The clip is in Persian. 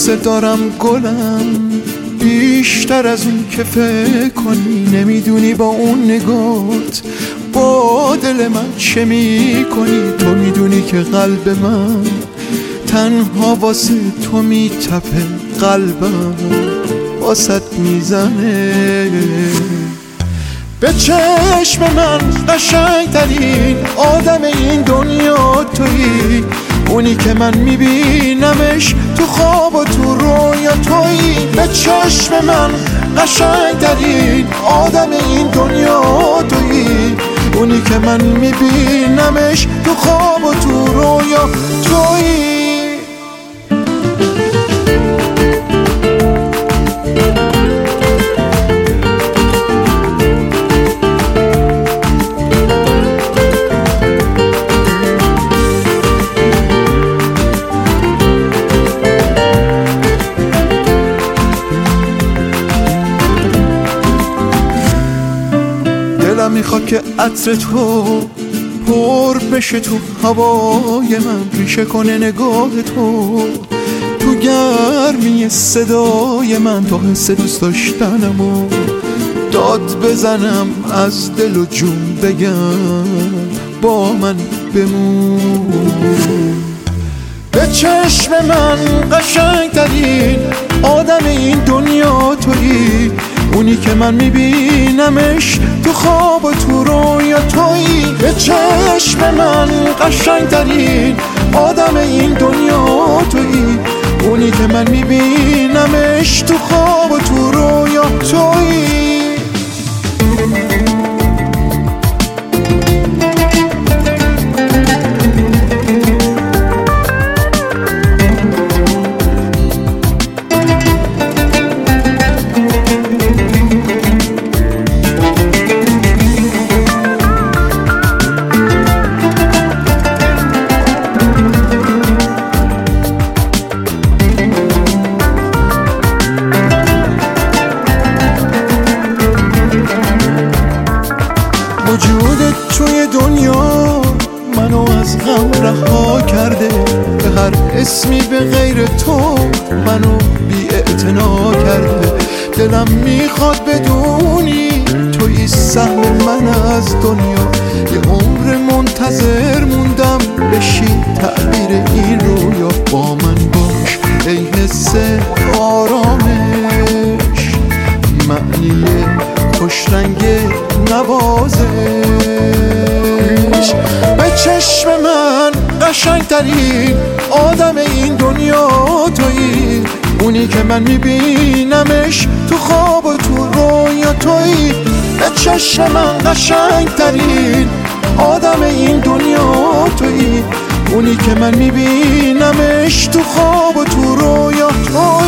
دوست دارم گلم، بیشتر از اون که فکر کنی. نمیدونی با اون نگات با دل من چه میکنی. تو میدونی که قلب من تنها واسه تو میتپه، قلبم واسط میزنه. به چشم من قشنگترین آدم این دنیا تویی، اونی که من میبینمش تو خواب و تو رویا تویی. به چشم من قشنگترین آدم این دنیا تویی، اونی که من میبینمش تو خواب و تو رویا تویی. دلم میخواد که عطر تو پر بشه تو هوای من، ریشه کنه نگاه تو گرمی صدای من، تا حس دوست داشتنمو داد بزنم، از دل و جون بگم با من بمون. به چشم من قشنگترین آدم این دنیا تویی، اونی که من میبینمش تو خواب و تو رویا تویی. به چشم من قشنگترین آدم این دنیا تویی، اونی که من میبینمش تو خواب و تو رویا تویی. وجودت توی دنیا منو از غم رها کرده، به هر اسمی به غیر تو منو بی‌اعتنا کرده. دلم میخواد بدونی توی سهم من از دنیا، یه عمر منتظر موندم بشی تعبیر این رویا. با من باش ای حس آرامش، معنی خوشرنگ نوازش. به چشم من قشنگترین آدم این دنیا تویی، اونی که من میبینمش تو خواب و تو رویا تویی. به چشم من قشنگترین آدم این دنیا تویی، اونی که من میبینمش تو خواب و تو رویا تویی.